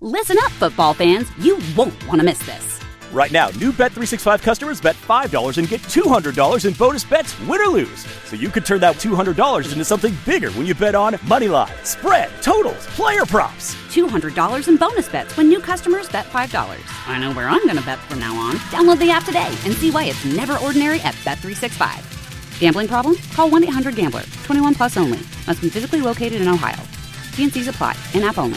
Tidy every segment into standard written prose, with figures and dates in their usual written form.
Listen up, football fans. You won't want to miss this. Right now, new Bet365 customers bet $5 and get $200 in bonus bets, win or lose. So you could turn that $200 into something bigger when you bet on money line, spread, totals, player props. $200 in bonus bets when new customers bet $5. I know where I'm going to bet from now on. Download the app today and see why it's never ordinary at Bet365. Gambling problem? Call 1-800-GAMBLER. 21 plus only. Must be physically located in Ohio. T&Cs apply. In-app only.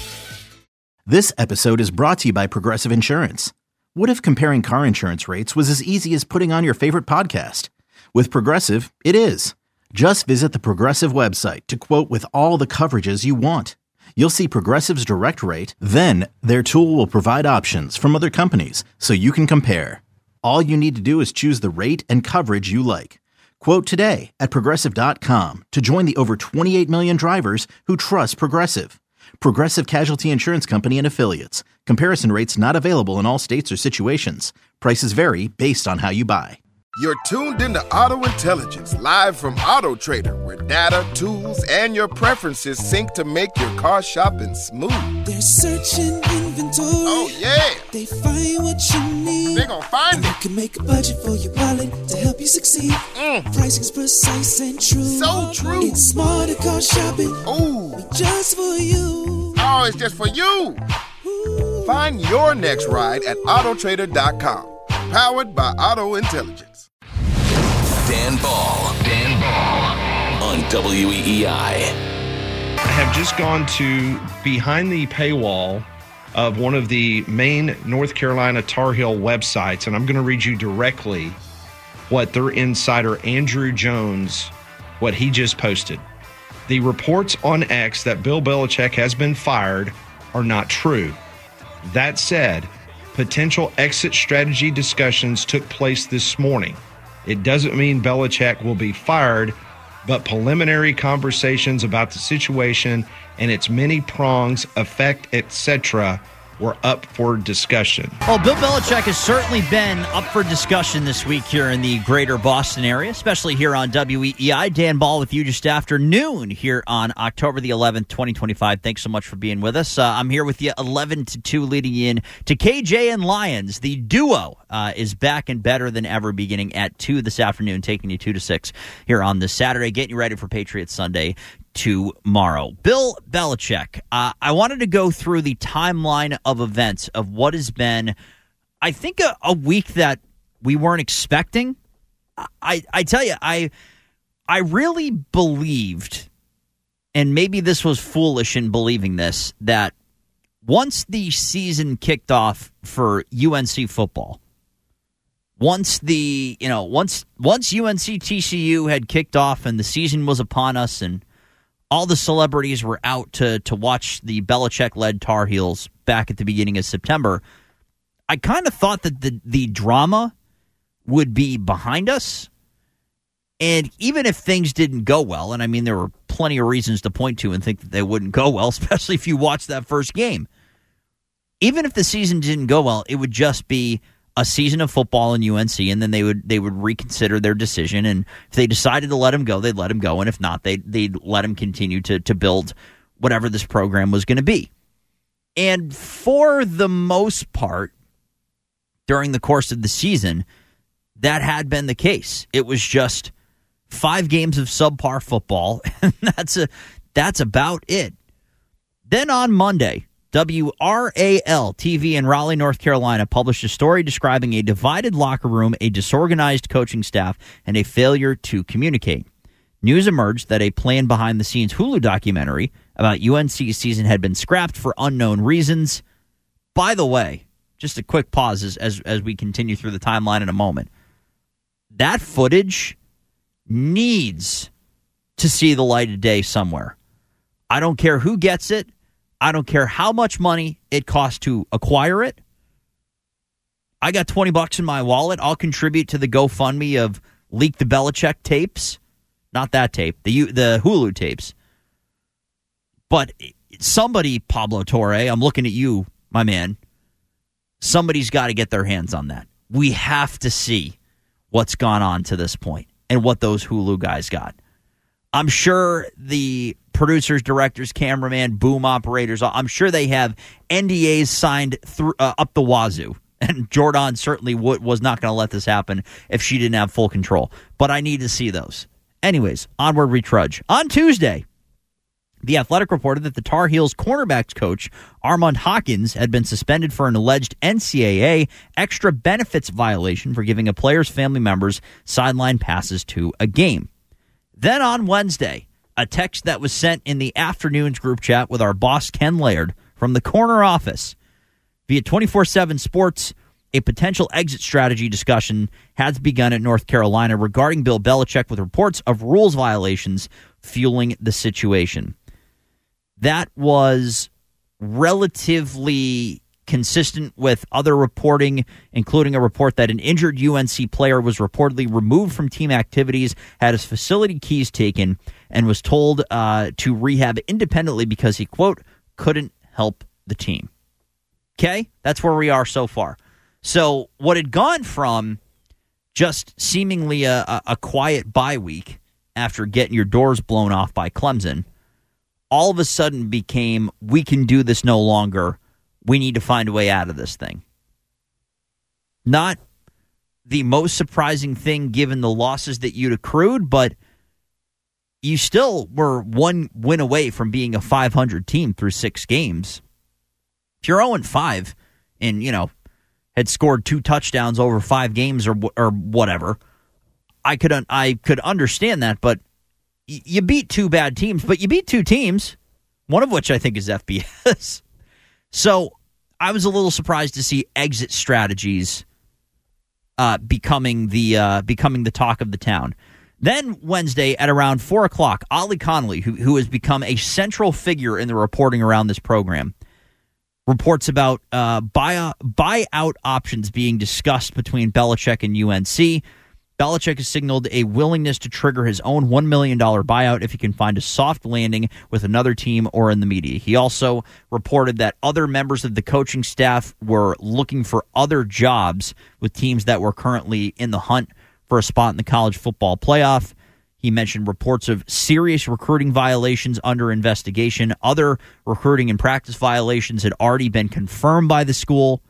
This episode is brought to you by Progressive Insurance. What if comparing car insurance rates was as easy as putting on your favorite podcast? With Progressive, it is. Just visit the Progressive website to quote with all the coverages you want. You'll see Progressive's direct rate, then their tool will provide options from other companies so you can compare. All you need to do is choose the rate and coverage you like. Quote today at Progressive.com to join the over 28 million drivers who trust Progressive. Progressive Casualty Insurance Company and Affiliates. Comparison rates not available in all states or situations. Prices vary based on how you buy. You're tuned into Auto Intelligence, live from Auto Trader, where data, tools, and your preferences sync to make your car shopping smooth. They're searching inventory. Oh, yeah. They find what you need. They're gonna find and it. You can make a budget for your wallet to help you succeed. Pricing's precise and true. So true. It's smarter car shopping. Ooh. Just for you. Oh, it's just for you. Ooh. Find your next ride at Autotrader.com. Powered by Auto Intelligence. Dan Ball on WEEI. I have just gone to behind the paywall of one of the main North Carolina Tar Heel websites, and I'm going to read you directly what their insider Andrew Jones, what he just posted. The reports on X that Bill Belichick has been fired are not true. That said, potential exit strategy discussions took place this morning. It doesn't mean Belichick will be fired, but preliminary conversations about the situation and its many prongs, effect, etc., were up for discussion. Well, Bill Belichick has certainly been up for discussion this week here in the greater Boston area, especially here on WEEI. Dan Ball with you just after noon here on October the 11th, 2025. Thanks so much for being with us. I'm here with you 11-2 leading in to KJ and Lyons. The duo is back and better than ever beginning at 2 this afternoon, taking you 2 to 6 here on this Saturday, getting you ready for Patriots Sunday tomorrow. Bill Belichick, I wanted to go through the timeline of events of what has been, I think, a week that we weren't expecting. I tell you, I really believed, and maybe this was foolish in believing this, that once the season kicked off for UNC football, once UNC TCU had kicked off and the season was upon us and all the celebrities were out to watch the Belichick-led Tar Heels back at the beginning of September, I kind of thought that the drama would be behind us. And even if things didn't go well, and I mean there were plenty of reasons to point to and think that they wouldn't go well, especially if you watched that first game. Even if the season didn't go well, it would just be a season of football in UNC, and then they would reconsider their decision. And if they decided to let him go, they'd let him go. And if not, they'd let him continue to build whatever this program was going to be. And for the most part, during the course of the season, that had been the case. It was just 5 games of subpar football, and that's about it. Then on Monday, WRAL-TV in Raleigh, North Carolina, published a story describing a divided locker room, a disorganized coaching staff, and a failure to communicate. News emerged that a planned behind-the-scenes Hulu documentary about UNC's season had been scrapped for unknown reasons. By the way, just a quick pause as we continue through the timeline in a moment. That footage needs to see the light of day somewhere. I don't care who gets it. I don't care how much money it costs to acquire it. I got $20 in my wallet. I'll contribute to the GoFundMe of Leak the Belichick tapes. Not that tape, the Hulu tapes. But somebody, Pablo Torre, I'm looking at you, my man. Somebody's got to get their hands on that. We have to see what's gone on to this point and what those Hulu guys got. I'm sure the producers, directors, cameraman, boom operators, I'm sure they have NDAs signed up the wazoo. And Jordan certainly was not going to let this happen if she didn't have full control. But I need to see those. Anyways, onward we trudge. On Tuesday, The Athletic reported that the Tar Heels cornerbacks coach, Armand Hawkins, had been suspended for an alleged NCAA extra benefits violation for giving a player's family members sideline passes to a game. Then on Wednesday, a text that was sent in the afternoon's group chat with our boss, Ken Laird, from the corner office. Via 24/7 Sports, a potential exit strategy discussion has begun at North Carolina regarding Bill Belichick, with reports of rules violations fueling the situation. That was relatively consistent with other reporting, including a report that an injured UNC player was reportedly removed from team activities, had his facility keys taken, and was told to rehab independently because he, quote, couldn't help the team. Okay? That's where we are so far. So what had gone from just seemingly a quiet bye week after getting your doors blown off by Clemson, all of a sudden became, we can do this no longer. We need to find a way out of this thing. Not the most surprising thing given the losses that you'd accrued, but you still were one win away from being a 500 team through 6 games. If you're 0-5 and, had scored 2 touchdowns over 5 games or whatever, I could understand that, but you beat 2 bad teams, but you beat 2 teams, one of which I think is FBS. So I was a little surprised to see exit strategies becoming the talk of the town. Then Wednesday at around 4 o'clock, Ollie Connolly, who has become a central figure in the reporting around this program, reports about buyout options being discussed between Belichick and UNC. Belichick has signaled a willingness to trigger his own $1 million buyout if he can find a soft landing with another team or in the media. He also reported that other members of the coaching staff were looking for other jobs with teams that were currently in the hunt for a spot in the college football playoff. He mentioned reports of serious recruiting violations under investigation. Other recruiting and practice violations had already been confirmed by the school.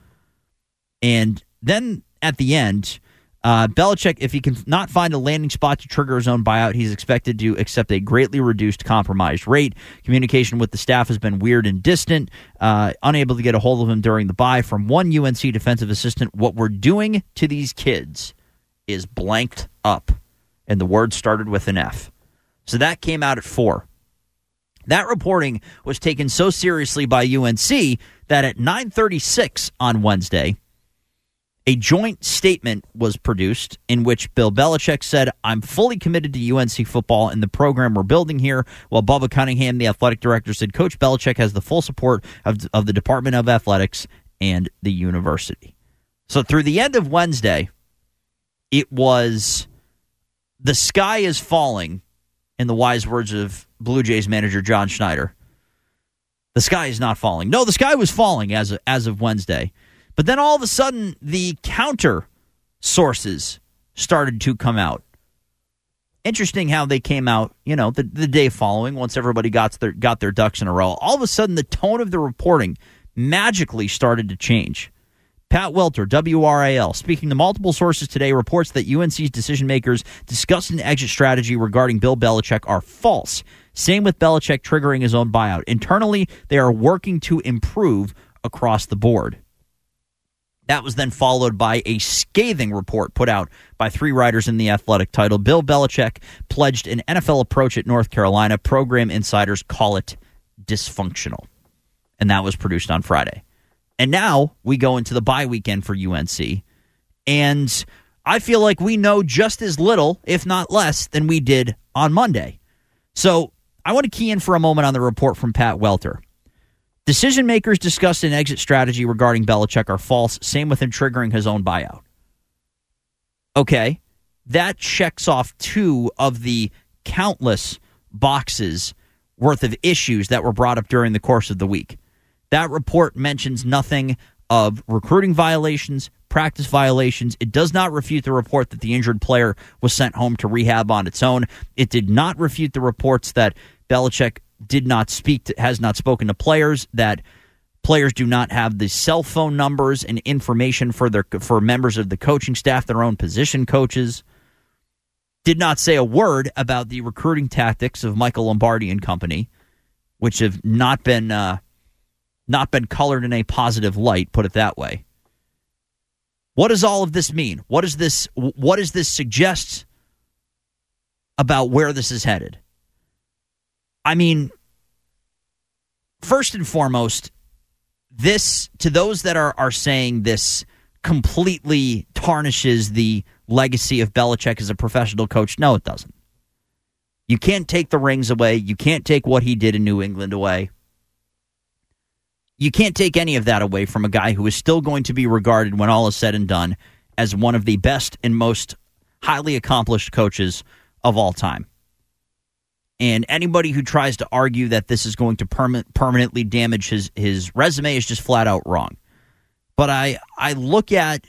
And then at the end, Belichick, if he can not find a landing spot to trigger his own buyout, he's expected to accept a greatly reduced compromised rate. Communication with the staff has been weird and distant, unable to get a hold of him during the bye. From one UNC defensive assistant, what we're doing to these kids is blanked up. And the word started with an F. So that came out at 4. That reporting was taken so seriously by UNC that at 9:36 on Wednesday, a joint statement was produced in which Bill Belichick said, I'm fully committed to UNC football and the program we're building here, while Bubba Cunningham, the athletic director, said Coach Belichick has the full support of the Department of Athletics and the university. So through the end of Wednesday, it was the sky is falling, in the wise words of Blue Jays manager John Schneider. The sky is not falling. No, the sky was falling as of Wednesday. But then all of a sudden, the counter sources started to come out. Interesting how they came out, the day following, once everybody got their ducks in a row. All of a sudden, the tone of the reporting magically started to change. Pat Welter, WRAL, speaking to multiple sources today, reports that UNC's decision-makers discussed an exit strategy regarding Bill Belichick are false. Same with Belichick triggering his own buyout. Internally, they are working to improve across the board. That was then followed by a scathing report put out by 3 writers in The Athletic titled, Bill Belichick pledged an NFL approach at North Carolina. Program insiders call it dysfunctional. And that was produced on Friday. And now we go into the bye weekend for UNC. And I feel like we know just as little, if not less, than we did on Monday. So I want to key in for a moment on the report from Pat Welter. Decision makers discussed an exit strategy regarding Belichick are false. Same with him triggering his own buyout. Okay, that checks off 2 of the countless boxes worth of issues that were brought up during the course of the week. That report mentions nothing of recruiting violations, practice violations. It does not refute the report that the injured player was sent home to rehab on its own. It did not refute the reports that Belichick has not spoken to players, that players do not have the cell phone numbers and information for members of the coaching staff, their own position coaches. Did not say a word about the recruiting tactics of Michael Lombardi and company, which have not been colored in a positive light, put it that way. What does all of this mean? What does this suggest about where this is headed? I mean, first and foremost, this, to those that are saying this completely tarnishes the legacy of Belichick as a professional coach, no, it doesn't. You can't take the rings away. You can't take what he did in New England away. You can't take any of that away from a guy who is still going to be regarded, when all is said and done, as one of the best and most highly accomplished coaches of all time. And anybody who tries to argue that this is going to permanently damage his resume is just flat out wrong. But I look at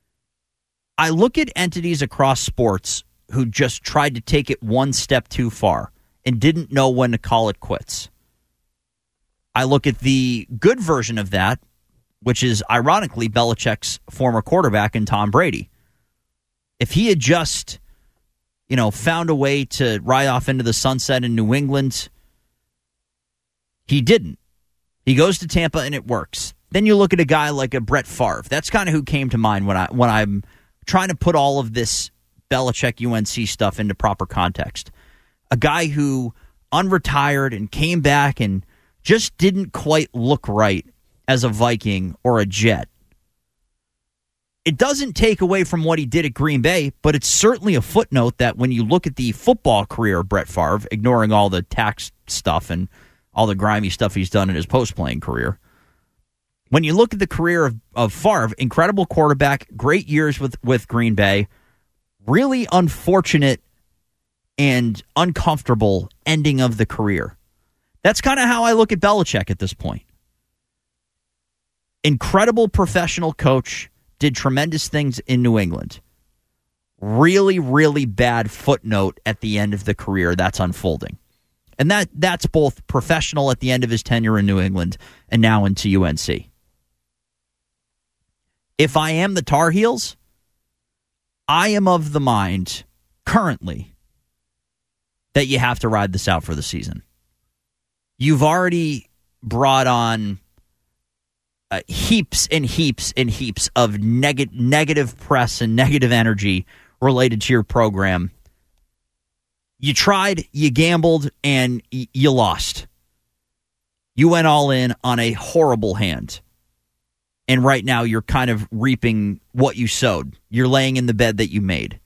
entities across sports who just tried to take it one step too far and didn't know when to call it quits. I look at the good version of that, which is ironically Belichick's former quarterback in Tom Brady. If he had just, found a way to ride off into the sunset in New England, he didn't. He goes to Tampa and it works. Then you look at a guy like a Brett Favre. That's kind of who came to mind when I'm trying to put all of this Belichick UNC stuff into proper context. A guy who unretired and came back and just didn't quite look right as a Viking or a Jet. It doesn't take away from what he did at Green Bay, but it's certainly a footnote that when you look at the football career of Brett Favre, ignoring all the tax stuff and all the grimy stuff he's done in his post-playing career, when you look at the career of Favre, incredible quarterback, great years with Green Bay, really unfortunate and uncomfortable ending of the career. That's kind of how I look at Belichick at this point. Incredible professional coach, did tremendous things in New England. Really, really bad footnote at the end of the career that's unfolding. And that's both professional at the end of his tenure in New England and now into UNC. If I am the Tar Heels, I am of the mind currently that you have to ride this out for the season. You've already brought on heaps and heaps and heaps of negative press and negative energy related to your program. You tried, you gambled, and you lost. You went all in on a horrible hand. And right now you're kind of reaping what you sowed. You're laying in the bed that you made.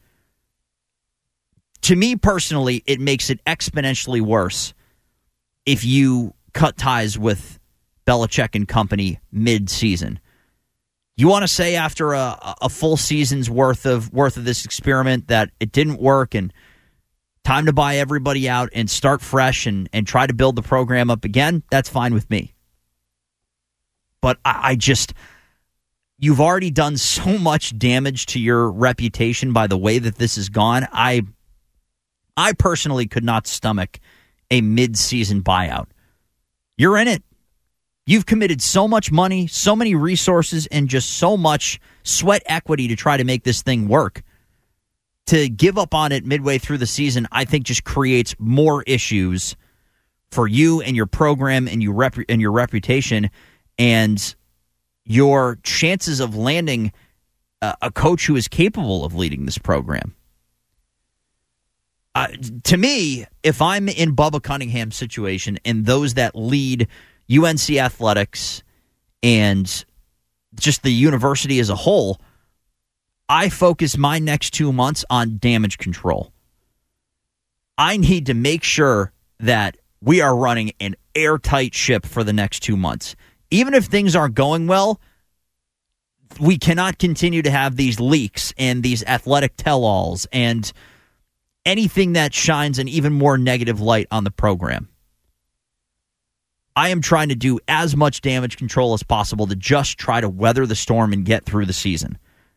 To me personally, it makes it exponentially worse if you cut ties with Belichick and company mid-season. You want to say after a full season's worth of this experiment that it didn't work and time to buy everybody out and start fresh and try to build the program up again, that's fine with me. But you've already done so much damage to your reputation by the way that this has gone. I personally could not stomach a mid-season buyout. You're in it. You've committed so much money, so many resources, and just so much sweat equity to try to make this thing work. To give up on it midway through the season, I think just creates more issues for you and your program and your reputation and your chances of landing a coach who is capable of leading this program. To me, if I'm in Bubba Cunningham's situation and those that lead UNC athletics and just the university as a whole, I focus my next 2 months on damage control. I need to make sure that we are running an airtight ship for the next 2 months. Even if things aren't going well, we cannot continue to have these leaks and these athletic tell-alls and anything that shines an even more negative light on the program. I am trying to do as much damage control as possible to just try to weather the storm and get through the season.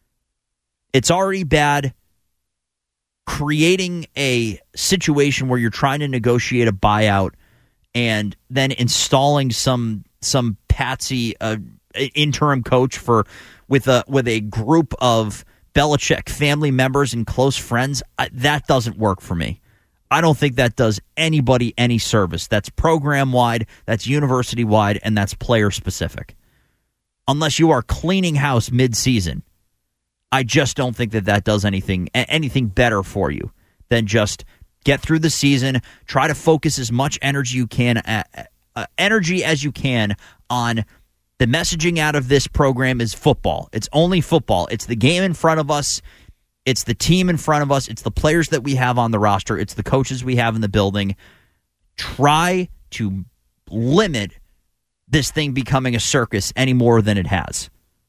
It's already bad creating a situation where you're trying to negotiate a buyout and then installing some patsy interim coach with a group of Belichick family members and close friends. That doesn't work for me. I don't think that does anybody any service. That's program-wide, that's university-wide, and that's player-specific. Unless you are cleaning house mid-season, I just don't think that does anything better for you than just get through the season, try to focus as much energy as you can on the messaging out of this program is football. It's only football. It's the game in front of us. It's the team in front of us. It's the players that we have on the roster. It's the coaches we have in the building. Try to limit this thing becoming a circus any more than it has.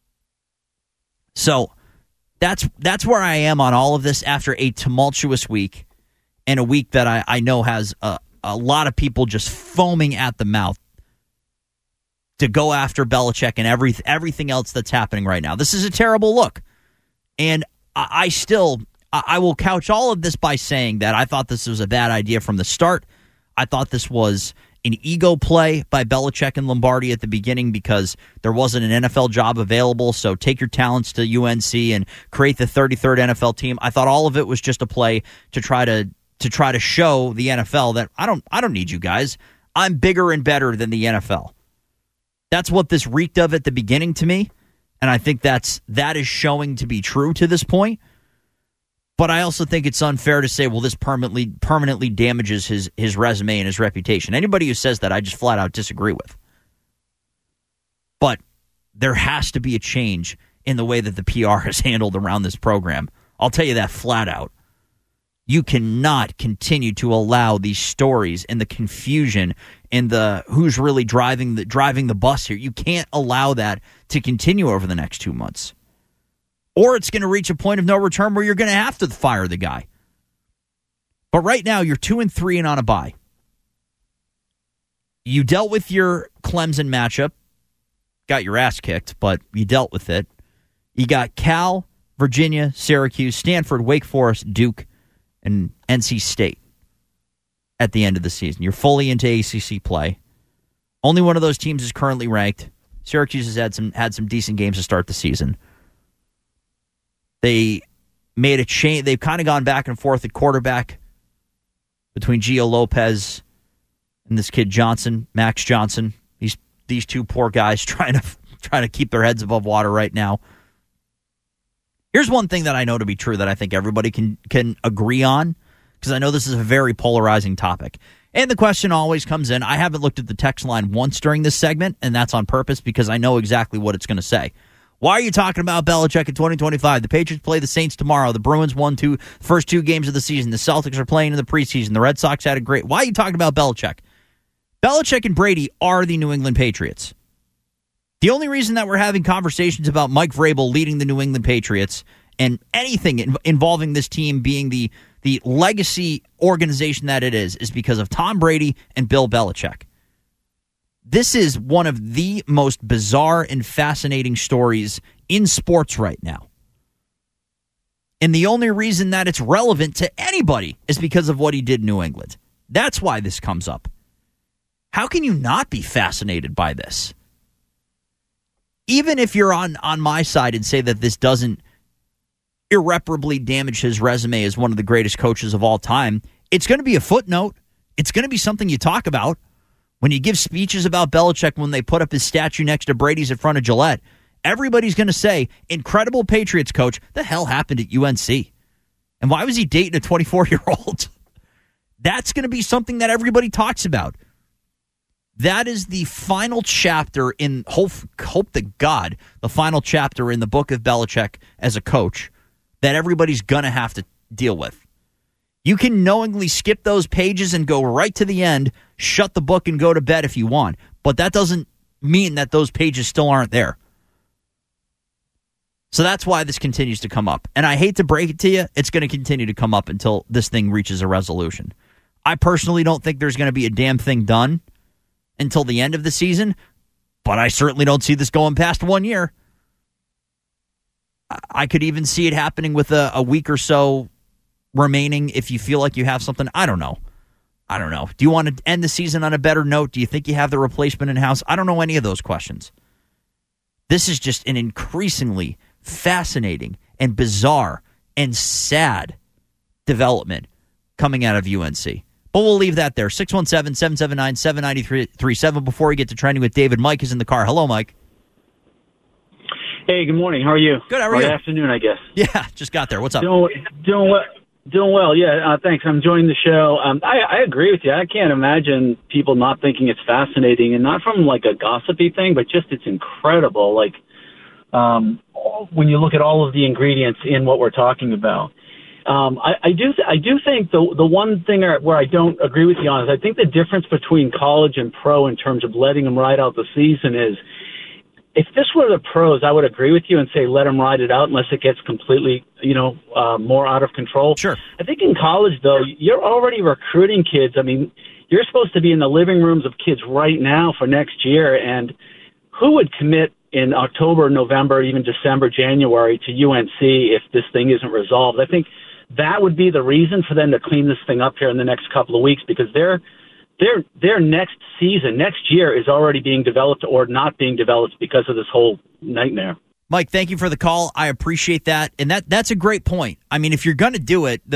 So that's where I am on all of this after a tumultuous week and a week that I know has a lot of people just foaming at the mouth to go after Belichick and everything else that's happening right now. This is a terrible look. And I will couch all of this by saying that I thought this was a bad idea from the start. I thought this was an ego play by Belichick and Lombardi at the beginning because there wasn't an NFL job available, so take your talents to UNC and create the 33rd NFL team. I thought all of it was just a play to try to show the NFL that I don't need you guys. I'm bigger and better than the NFL. That's what this reeked of at the beginning to me. And I think that is showing to be true to this point. But I also think it's unfair to say, well, this permanently damages his resume and his reputation. Anybody who says that, I just flat out disagree with. But there has to be a change in the way that the PR is handled around this program. I'll tell you that flat out. You cannot continue to allow these stories and the confusion and the who's really driving the bus here. You can't allow that to continue over the next 2 months. Or it's going to reach a point of no return where you're going to have to fire the guy. But right now, you're 2-3 and on a bye. You dealt with your Clemson matchup. Got your ass kicked, but you dealt with it. You got Cal, Virginia, Syracuse, Stanford, Wake Forest, Duke, and NC State at the end of the season. You're fully into ACC play. Only one of those teams is currently ranked. Syracuse has had some decent games to start the season. They made a change. They've kind of gone back and forth at quarterback between Gio Lopez and this kid Johnson, Max Johnson. These two poor guys trying to keep their heads above water right now. Here's one thing that I know to be true that I think everybody can agree on, because I know this is a very polarizing topic. And the question always comes in. I haven't looked at the text line once during this segment, and that's on purpose because I know exactly what it's going to say. Why are you talking about Belichick in 2025? The Patriots play the Saints tomorrow. The Bruins won first two games of the season. The Celtics are playing in the preseason. The Red Sox had a great... Why are you talking about Belichick? Belichick and Brady are the New England Patriots. The only reason that we're having conversations about Mike Vrabel leading the New England Patriots and anything involving this team being the legacy organization that it is because of Tom Brady and Bill Belichick. This is one of the most bizarre and fascinating stories in sports right now. And the only reason that it's relevant to anybody is because of what he did in New England. That's why this comes up. How can you not be fascinated by this? Even if you're on my side and say that this doesn't irreparably damage his resume as one of the greatest coaches of all time, it's going to be a footnote. It's going to be something you talk about. When you give speeches about Belichick, when they put up his statue next to Brady's in front of Gillette, everybody's going to say, incredible Patriots coach. The hell happened at UNC? And why was he dating a 24-year-old? That's going to be something that everybody talks about. That is the final chapter in, hope to God, the final chapter in the book of Belichick as a coach that everybody's going to have to deal with. You can knowingly skip those pages and go right to the end, shut the book and go to bed if you want. But that doesn't mean that those pages still aren't there. So that's why this continues to come up. And I hate to break it to you, it's going to continue to come up until this thing reaches a resolution. I personally don't think there's going to be a damn thing done until the end of the season, but I certainly don't see this going past 1 year. I could even see it happening with a week or so remaining if you feel like you have something. I don't know. Do you want to end the season on a better note? Do you think you have the replacement in-house? I don't know any of those questions. This is just an increasingly fascinating and bizarre and sad development coming out of UNC. But we'll leave that there. 617-779-7937. Before we get to trending with David, Mike is in the car. Hello, Mike. Hey, good morning. How are you? Good. How are you? Good afternoon, I guess. Yeah, just got there. What's up? Doing well. Yeah, thanks. I'm enjoying the show. I agree with you. I can't imagine people not thinking it's fascinating, and not from like a gossipy thing, but just it's incredible. Like when you look at all of the ingredients in what we're talking about. I do think the one thing where I don't agree with you on is I think the difference between college and pro in terms of letting them ride out the season is, if this were the pros, I would agree with you and say let them ride it out unless it gets completely, more out of control. Sure. I think in college, though, you're already recruiting kids. I mean, you're supposed to be in the living rooms of kids right now for next year, and who would commit in October, November, even December, January to UNC if this thing isn't resolved? I think that would be the reason for them to clean this thing up here in the next couple of weeks, because their next season, next year, is already being developed or not being developed because of this whole nightmare. Mike, thank you for the call. I appreciate that, and that's a great point. I mean, if you're going to do it,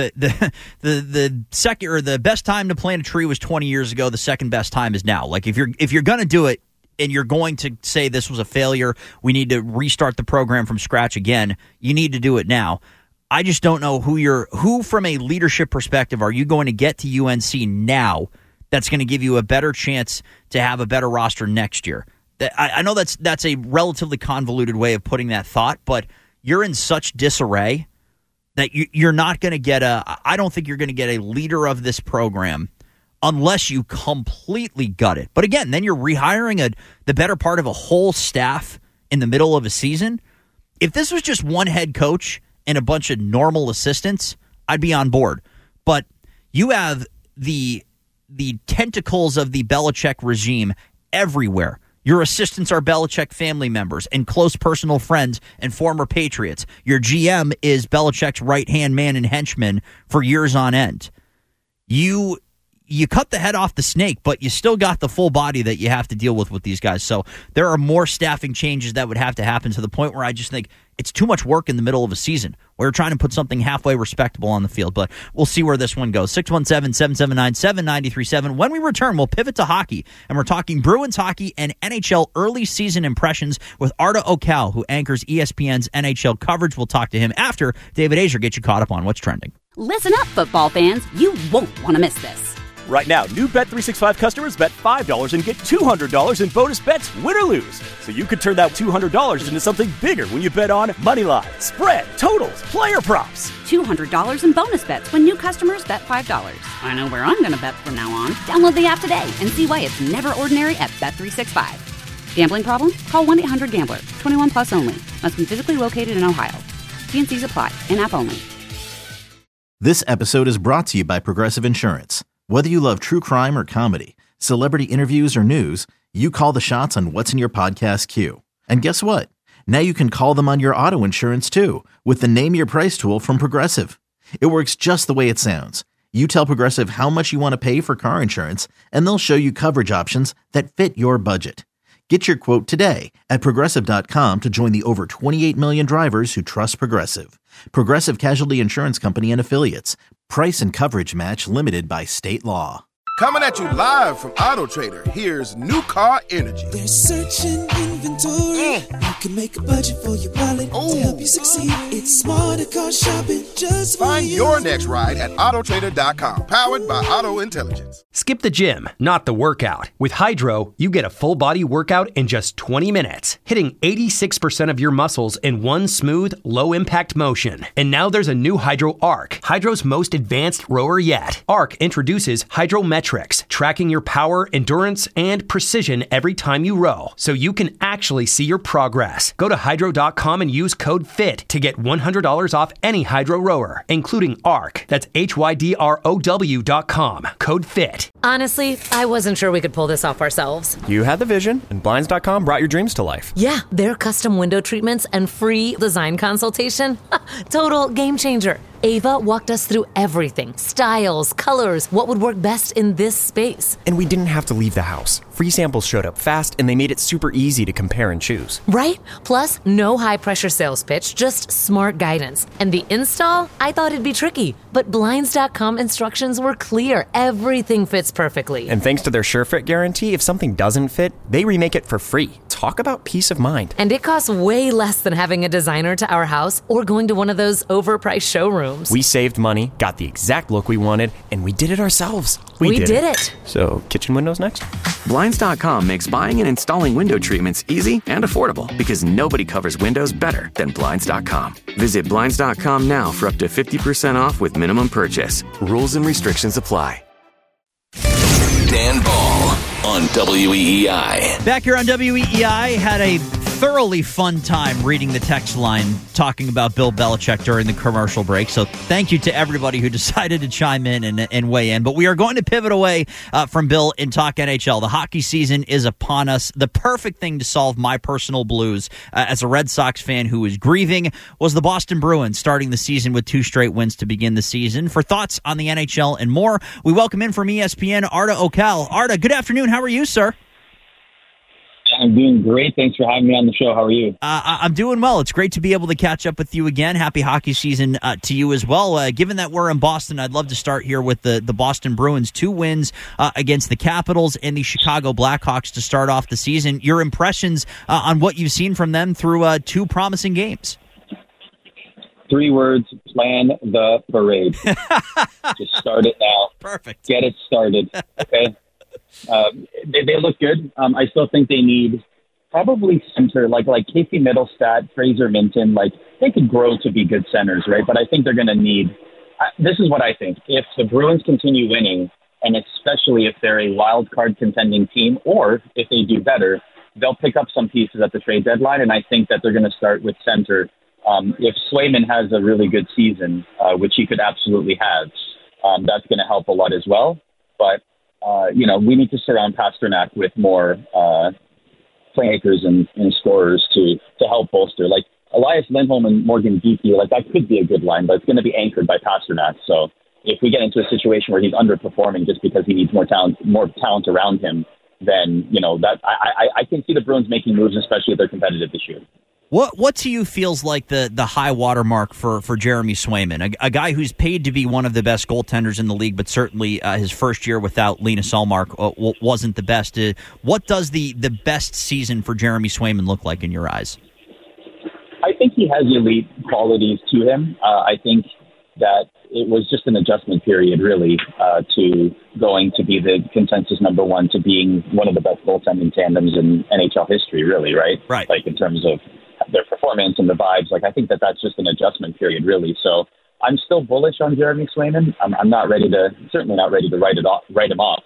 the second or the best time to plant a tree was 20 years ago. The second best time is now. Like if you're going to do it and you're going to say this was a failure, we need to restart the program from scratch again, you need to do it now. I just don't know who from a leadership perspective are you going to get to UNC now that's going to give you a better chance to have a better roster next year. I know that's a relatively convoluted way of putting that thought, but you're in such disarray that you're not going to get I don't think you're going to get a leader of this program unless you completely gut it. But again, then you're rehiring the better part of a whole staff in the middle of a season. If this was just one head coach and a bunch of normal assistants, I'd be on board. But you have the tentacles of the Belichick regime everywhere. Your assistants are Belichick family members and close personal friends and former Patriots. Your GM is Belichick's right-hand man and henchman for years on end. You cut the head off the snake, but you still got the full body that you have to deal with these guys. So there are more staffing changes that would have to happen to the point where I just think it's too much work in the middle of a season. We're trying to put something halfway respectable on the field, but we'll see where this one goes. 617-779-7937. When we return, we'll pivot to hockey, and we're talking Bruins hockey and NHL early season impressions with Arda Ocal, who anchors ESPN's NHL coverage. We'll talk to him after David Azer gets you caught up on what's trending. Listen up, football fans. You won't want to miss this. Right now, new Bet365 customers bet $5 and get $200 in bonus bets, win or lose. So you could turn that $200 into something bigger when you bet on money line, spread, totals, player props. $200 in bonus bets when new customers bet $5. I know where I'm going to bet from now on. Download the app today and see why it's never ordinary at Bet365. Gambling problem? Call 1-800-GAMBLER. 21 plus only. Must be physically located in Ohio. T&Cs apply. In-app only. This episode is brought to you by Progressive Insurance. Whether you love true crime or comedy, celebrity interviews or news, you call the shots on what's in your podcast queue. And guess what? Now you can call them on your auto insurance too with the Name Your Price tool from Progressive. It works just the way it sounds. You tell Progressive how much you want to pay for car insurance, and they'll show you coverage options that fit your budget. Get your quote today at Progressive.com to join the over 28 million drivers who trust Progressive. Progressive Casualty Insurance Company and Affiliates. Price and coverage match limited by state law. Coming at you live from Auto Trader, here's New Car Energy. There's searching inventory. You can make a budget for your wallet to help you succeed. It's smarter car shopping just for Find you. your next ride at autotrader.com. Powered by Auto Intelligence. Skip the gym, not the workout. With Hydro, you get a full-body workout in just 20 minutes, hitting 86% of your muscles in one smooth, low-impact motion. And now there's a new Hydro Arc, Hydro's most advanced rower yet. Arc introduces Hydrometrics, tracking your power, endurance, and precision every time you row, so you can actually see your progress. Go to Hydro.com and use code FIT to get $100 off any Hydro rower, including Arc. That's HYDROW.com. Code FIT. it. Honestly, I wasn't sure we could pull this off ourselves. You had the vision, and Blinds.com brought your dreams to life. Yeah, their custom window treatments and free design consultation. Total game changer. Ava walked us through everything. Styles, colors, what would work best in this space. And we didn't have to leave the house. Free samples showed up fast, and they made it super easy to compare and choose. Right? Plus, no high-pressure sales pitch, just smart guidance. And the install? I thought it'd be tricky, but Blinds.com instructions were clear. Everything fits perfectly. And thanks to their SureFit guarantee, if something doesn't fit, they remake it for free. Talk about peace of mind. And it costs way less than having a designer to our house or going to one of those overpriced showrooms. We saved money, got the exact look we wanted, and we did it ourselves. We did it. So, kitchen windows next? Blinds.com makes buying and installing window treatments easy and affordable because nobody covers windows better than Blinds.com. Visit Blinds.com now for up to 50% off with minimum purchase. Rules and restrictions apply. Dan Ball on WEEI. Back here on WEEI, had a thoroughly fun time reading the text line talking about Bill Belichick during the commercial break. So thank you to everybody who decided to chime in and weigh in. But we are going to pivot away from Bill and talk NHL. The hockey season is upon us. The perfect thing to solve my personal blues as a Red Sox fan who is grieving was the Boston Bruins starting the season with 2 straight wins to begin the season. For thoughts on the NHL and more, we welcome in from ESPN, Arda Ocal. Arda, good afternoon. How are you, sir? I'm doing great. Thanks for having me on the show. How are you? I'm doing well. It's great to be able to catch up with you again. Happy hockey season to you as well. Given that we're in Boston, I'd love to start here with the Boston Bruins. 2 wins against the Capitals and the Chicago Blackhawks to start off the season. Your impressions on what you've seen from them through 2 promising games? 3 words, plan the parade. Just start it now. Perfect. Get it started. Okay. They look good. I still think they need probably center, like Casey Middlestat, Fraser Minton. Like, they could grow to be good centers, right? But I think they're going to need this is what I think. If the Bruins continue winning, and especially if they're a wild card contending team, or if they do better, they'll pick up some pieces at the trade deadline, and I think that they're going to start with center. If Swayman has a really good season, which he could absolutely have, that's going to help a lot as well. But we need to surround Pasternak with more playmakers and scorers to help bolster. Like Elias Lindholm and Morgan Geekie, like that could be a good line, but it's going to be anchored by Pasternak. So if we get into a situation where he's underperforming just because he needs more talent around him, then that I can see the Bruins making moves, especially if they're competitive this year. What to you feels like the high water mark for Jeremy Swayman, a guy who's paid to be one of the best goaltenders in the league, but certainly his first year without Linus Ullmark wasn't the best. What does the best season for Jeremy Swayman look like in your eyes? I think he has elite qualities to him. I think that it was just an adjustment period, really, to going to be the consensus number 1 to being one of the best goaltending tandems in NHL history, really, right? Right. Like in terms of their performance and the vibes. Like, I think that's just an adjustment period, really. So I'm still bullish on Jeremy Swayman. I'm certainly not ready to write him off,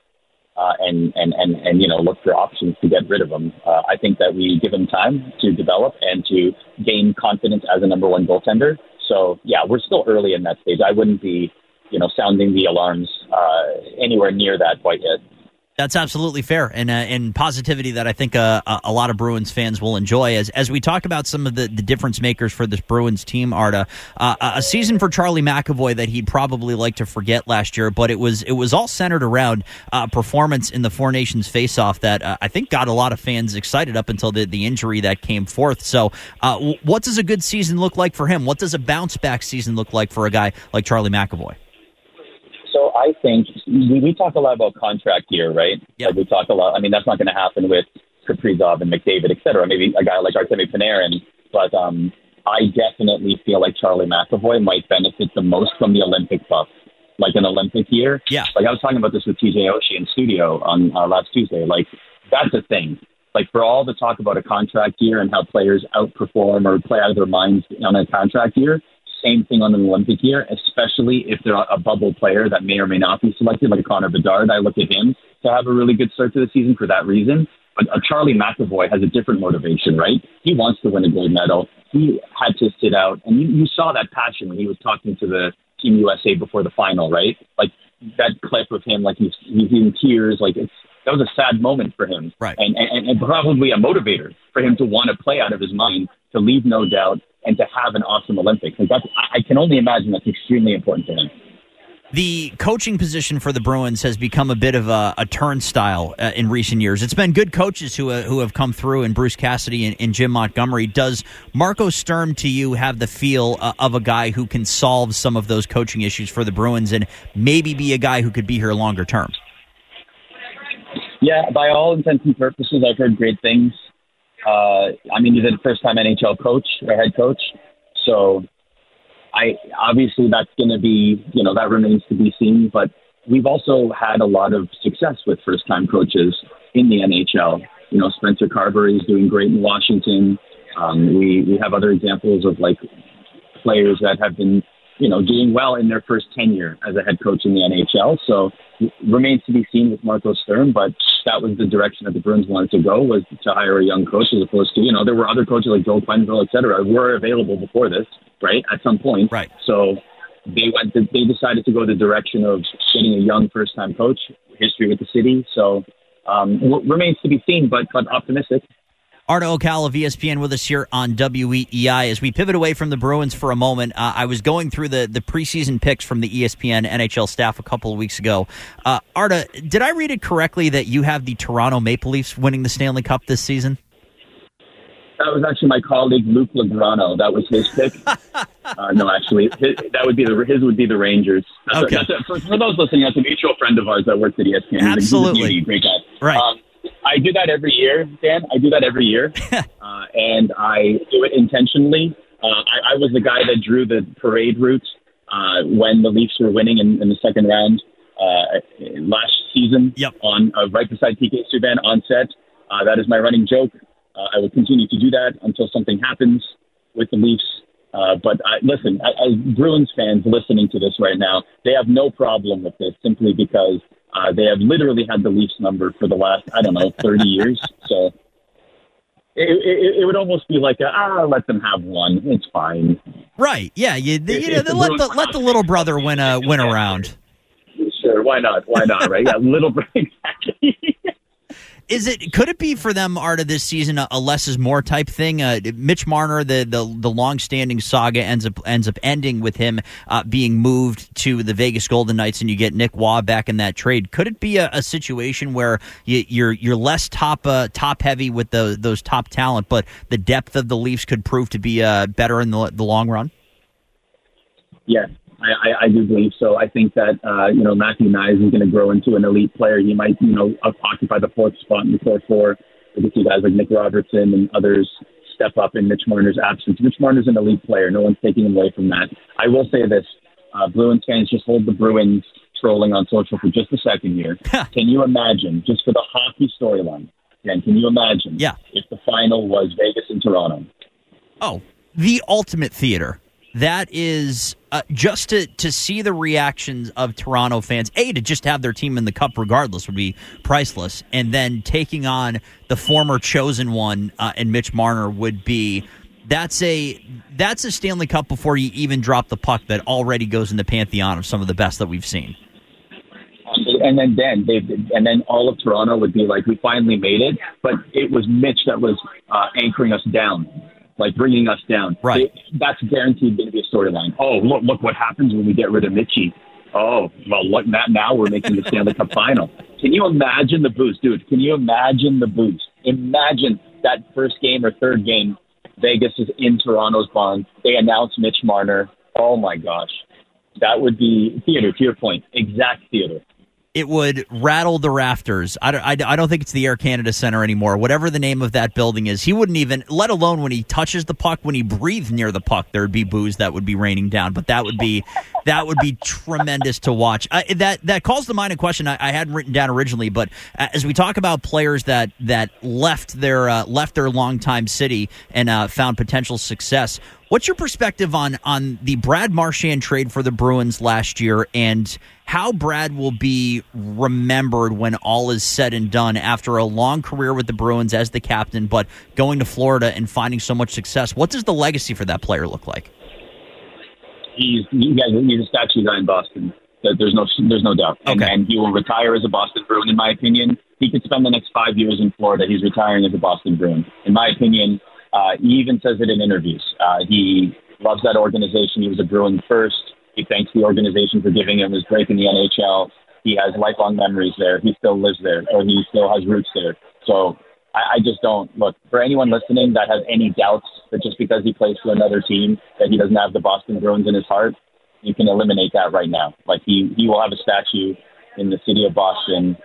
and look for options to get rid of him. I think that we give him time to develop and to gain confidence as a number 1 goaltender. So yeah, we're still early in that stage. I wouldn't be, sounding the alarms anywhere near that quite yet. That's absolutely fair, and positivity that I think a lot of Bruins fans will enjoy. As we talk about some of the difference makers for this Bruins team, Arda, a season for Charlie McAvoy that he'd probably like to forget last year, but it was all centered around performance in the Four Nations face-off that I think got a lot of fans excited up until the injury that came forth. So what does a good season look like for him? What does a bounce-back season look like for a guy like Charlie McAvoy? So I think we talk a lot about contract year, right? Yep. Like we talk a lot. I mean, that's not going to happen with Kaprizov and McDavid, et cetera. Maybe a guy like Artemi Panarin. But I definitely feel like Charlie McAvoy might benefit the most from the Olympic buff, like an Olympic year. Yeah. Like I was talking about this with TJ Oshie in studio on last Tuesday. Like that's a thing. Like for all the talk about a contract year and how players outperform or play out of their minds on a contract year, same thing on an Olympic year, especially if they're a bubble player that may or may not be selected, like Connor Bedard. I look at him to have a really good start to the season for that reason. But Charlie McAvoy has a different motivation, right? He wants to win a gold medal. He had to sit out, and you saw that passion when he was talking to the Team USA before the final, right? Like that clip of him, like he's in tears, like that was a sad moment for him, right? And probably a motivator for him to want to play out of his mind, to leave no doubt, and to have an awesome Olympics. Like I can only imagine that's extremely important to him. The coaching position for the Bruins has become a bit of a turnstile in recent years. It's been good coaches who have come through, and Bruce Cassidy and Jim Montgomery. Does Marco Sturm, to you, have the feel of a guy who can solve some of those coaching issues for the Bruins and maybe be a guy who could be here longer term? Yeah, by all intents and purposes, I've heard great things. He's a first-time NHL coach or head coach, so obviously that's going to be, that remains to be seen. But we've also had a lot of success with first-time coaches in the NHL. Spencer Carberry is doing great in Washington. We have other examples of players that have been, doing well in their first tenure as a head coach in the NHL. So it remains to be seen with Marco Sturm, but that was the direction that the Bruins wanted to go, was to hire a young coach, as opposed to, there were other coaches like Joel Quenneville, et cetera, were available before this, right, at some point. Right. So they decided to go the direction of getting a young first-time coach, history with the city. So remains to be seen, but optimistic. Arda Ocal of ESPN with us here on WEEI. As we pivot away from the Bruins for a moment, I was going through the preseason picks from the ESPN NHL staff a couple of weeks ago. Arda, did I read it correctly that you have the Toronto Maple Leafs winning the Stanley Cup this season? That was actually my colleague Luke Legrano. That was his pick. No, actually, his would be the Rangers. Okay. For those listening, that's a mutual friend of ours that works at ESPN. Absolutely. He's a great guy. Right. I do that every year, Dan. I do that every year, and I do it intentionally. I was the guy that drew the parade route when the Leafs were winning in the second round last season. Yep. On right beside PK Subban on set. That is my running joke. I will continue to do that until something happens with the Leafs. But listen, as Bruins fans listening to this right now, they have no problem with this, simply because they have literally had the Leafs number for the last, 30 years. So it would almost be like, let them have one. It's fine. Right. Yeah. Let the little brother win around. Sure. Why not? Right. Yeah. Little brother. Exactly. Could it be for them, Arda, this season a less is more type thing? Mitch Marner, the long-standing saga ends up ending with him being moved to the Vegas Golden Knights, and you get Nick Waugh back in that trade. Could it be a situation where you're less top heavy with those top talent, but the depth of the Leafs could prove to be better in the long run? Yeah. I do believe so. I think that, Matthew Knies is going to grow into an elite player. He might, occupy the fourth spot in the core four. We can see guys like Nick Robertson and others step up in Mitch Marner's absence. Mitch Marner's an elite player. No one's taking him away from that. I will say this. Bruins fans, just hold the Bruins trolling on social for just a second here. Can you imagine, just for the hockey storyline, can you imagine if the final was Vegas and Toronto? Oh, the ultimate theater. That is just to see the reactions of Toronto fans. To just have their team in the cup regardless would be priceless. And then taking on the former chosen one and Mitch Marner would be that's a Stanley Cup before you even drop the puck that already goes in the pantheon of some of the best that we've seen. And then all of Toronto would be like, we finally made it, but it was Mitch that was anchoring us down. Like bringing us down. Right. That's guaranteed going to be a storyline. Oh, look what happens when we get rid of Mitchie. Oh, well, look, now we're making the Stanley Cup final. Can you imagine the boost, dude? Can you imagine the boost? Imagine that first game or third game, Vegas is in Toronto's barn. They announce Mitch Marner. Oh, my gosh. That would be theater, to your point. Exact theater. It would rattle the rafters. I don't think it's the Air Canada Center anymore. Whatever the name of that building is, he wouldn't even, let alone when he touches the puck, when he breathes near the puck, there would be boos that would be raining down. But that would be tremendous to watch. That calls to mind a question I hadn't written down originally. But as we talk about players that left their longtime city and found potential success, what's your perspective on the Brad Marchand trade for the Bruins last year and how Brad will be remembered when all is said and done after a long career with the Bruins as the captain, but going to Florida and finding so much success? What does the legacy for that player look like? He's a statue guy in Boston. There's no doubt. And he will retire as a Boston Bruin, in my opinion. He could spend the next 5 years in Florida. He's retiring as a Boston Bruin. In my opinion, he even says it in interviews. He loves that organization. He was a Bruin first. He thanks the organization for giving him his break in the NHL. He has lifelong memories there. He still lives there, or he still has roots there. So I just don't look for anyone listening that has any doubts that just because he plays for another team that he doesn't have the Boston Bruins in his heart. You can eliminate that right now. Like he will have a statue in the city of Boston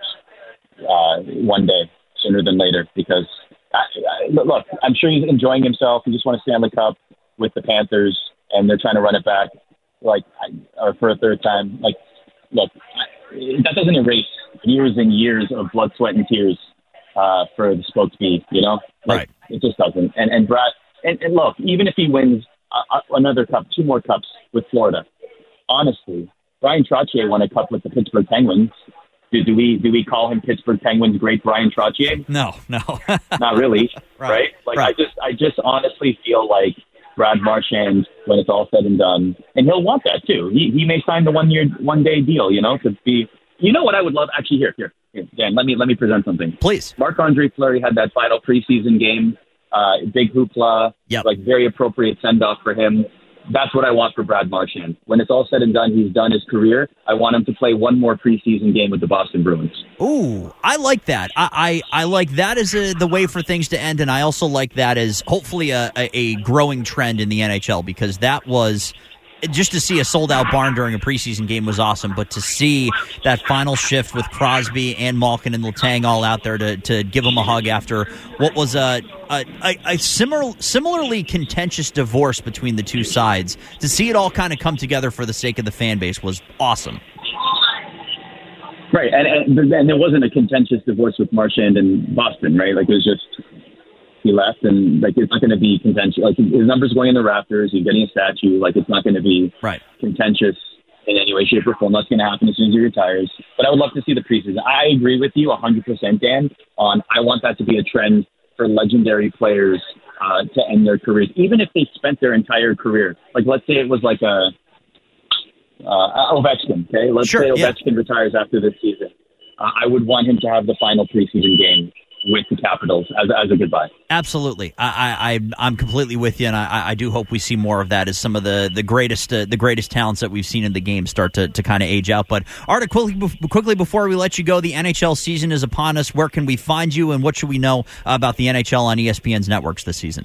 one day, sooner than later. Because look, I'm sure he's enjoying himself. He just won a Stanley Cup with the Panthers, and they're trying to run it back, or for a third time. Like, look, that doesn't erase years and years of blood, sweat, and tears for the Spokesman. You know, right? It just doesn't. And Brad, and look, even if he wins another cup, 2 more cups with Florida. Honestly, Brian Trottier won a cup with the Pittsburgh Penguins. Do we call him Pittsburgh Penguins great Brian Trottier? No. Not really, right? I just honestly feel like Brad Marchand, when it's all said and done, and he'll want that too. He may sign the 1-day deal, you know, to be. You know what I would love? Actually, here, Dan. Let me present something, please. Marc-Andre Fleury had that final preseason game. Big hoopla, very appropriate send-off for him. That's what I want for Brad Marchand. When it's all said and done, he's done his career. I want him to play one more preseason game with the Boston Bruins. Ooh, I like that. I like that as the way for things to end, and I also like that as hopefully a growing trend in the NHL, because that was... Just to see a sold-out barn during a preseason game was awesome, but to see that final shift with Crosby and Malkin and Letang all out there to give him a hug after what was a similarly contentious divorce between the two sides, to see it all kind of come together for the sake of the fan base was awesome. Right, and there wasn't a contentious divorce with Marchand and Boston, right? Like, it was just... He left, and it's not going to be contentious. Like, his numbers going in the rafters, he's getting a statue. Like, it's not going to be contentious in any way, shape, or form. That's going to happen as soon as he retires. But I would love to see the preseason. I agree with you 100%, Dan. I want that to be a trend for legendary players to end their careers, even if they spent their entire career. Like, let's say it was like Ovechkin. Okay, let's say Ovechkin retires after this season. I would want him to have the final preseason game with the Capitals as a goodbye. Absolutely. I'm completely with you, and I do hope we see more of that as some of the greatest talents that we've seen in the game start to kind of age out. But Arda, quickly before we let you go, the NHL season is upon us. Where can we find you, and what should we know about the NHL on ESPN's networks this season?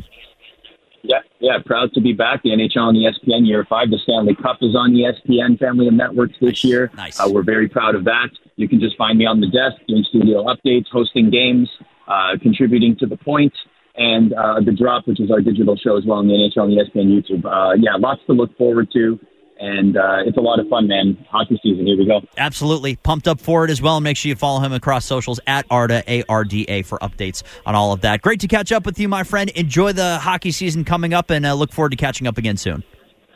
Yeah, proud to be back. The NHL on ESPN Year 5. The Stanley Cup is on ESPN Family of Networks this year. Nice. We're very proud of that. You can just find me on the desk doing studio updates, hosting games, contributing to The Point, and The Drop, which is our digital show as well on the NHL and ESPN YouTube. Lots to look forward to. And it's a lot of fun, man. Hockey season, here we go. Absolutely. Pumped up for it as well. And make sure you follow him across socials at Arda, ARDA, for updates on all of that. Great to catch up with you, my friend. Enjoy the hockey season coming up, and look forward to catching up again soon.